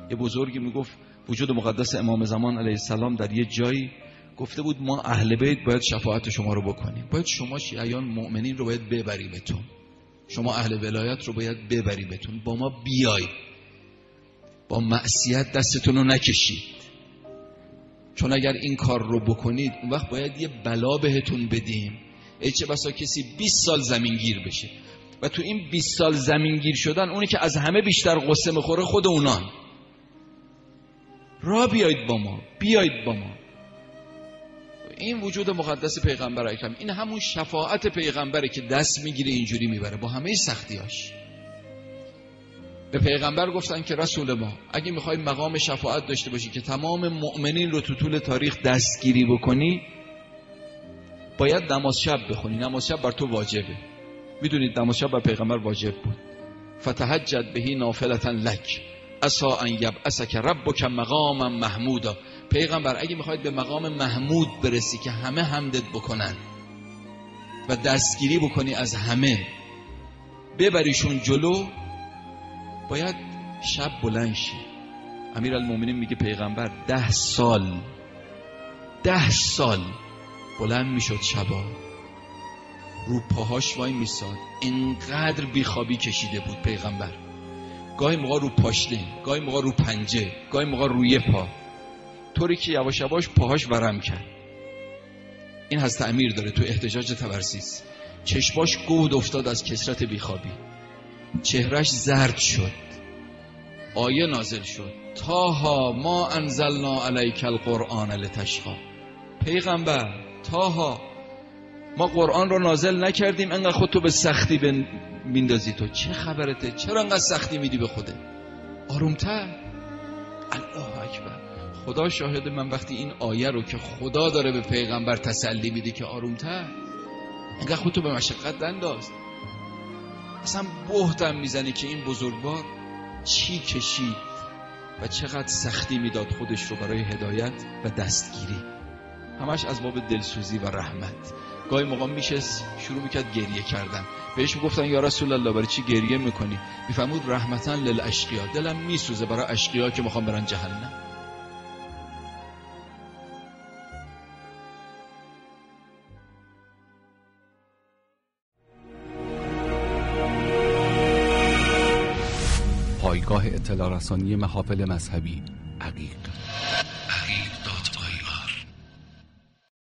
یه بزرگی میگفت وجود مقدس امام زمان علیه السلام در یه جایی گفته بود ما اهل بیت باید شفاعت شما رو بکنیم، باید شما شیعیان مؤمنین رو باید ببریمتون، شما اهل ولایت رو باید ببریمتون، با ما بیاید، با معصیت دستتون رو نکشید، چون اگر این کار رو بکنید اون وقت باید یه بلا بهتون بدیم. ای چه بسا کسی 20 سال زمینگیر بشه و تو این 20 سال زمینگیر شدن اونی که از همه بیشتر قصه میخوره خود اونان. را بیایید با ما، بیایید با ما. این وجود مقدس پیغمبر اکرم، این همون شفاعت پیغمبره که دست میگیره اینجوری میبره با همه سختیاش. به پیغمبر گفتن که رسول ما اگه میخوای مقام شفاعت داشته باشی که تمام مؤمنین رو تو طول تاریخ دستگیری بکنی، باید نماز شب بخونی. نماز شب بر تو واجبه. میدونید نماز شب بر پیغمبر واجب بود. فتهجد بهی نافلة لک عسى ان یبعثک ربک مقاما محمودا. پیغمبر اگه میخواید به مقام محمود برسی که همه حمدت بکنن و دستگیری بکنی از همه، ببریشون جلو، باید شب بلند شی. امیرالمومنین میگه پیغمبر 10 سال بلند میشد شبا، رو پاهاش وای میساد، اینقدر بیخوابی کشیده بود پیغمبر. گاهی موقع رو پاشنه، گاهی موقع رو پنجه، گاهی موقع روی پا، طوری که یواش یواش پاهاش ورم کرد. این حضرت امیر داره تو احتجاج تبرسیس، چشماش گود افتاد از کثرت بیخوابی، چهرش زرد شد، آیه نازل شد طه ما انزلنا علیک القرآن لتشقی. پیغمبر طه، ما قرآن رو نازل نکردیم انقدر خودتو به سختی میندازی، تو چه خبرته؟ چرا انقدر سختی میدی به خوده؟ آرومتر. الله اکبر. خدا شاهد، من وقتی این آیه رو که خدا داره به پیغمبر تسلی میده که آرومتر، انقدر خودتو به مشقت ننداز، اصلا بهتم میزنی که این بزرگوار چی کشید و چقدر سختی میداد خودش رو برای هدایت و دستگیری، همش از باب دلسوزی و رحمت. گاهی موقع میشه شروع میکرد گریه کردن، بهش میگفتن یا رسول الله برای چی گریه میکنی؟ میفهمود رحمتاً للاشقیا، دلم میسوزه برای اشقیا که میخوام برن جهنم. پایگاه اطلاع رسانی محافل مذهبی عقیق.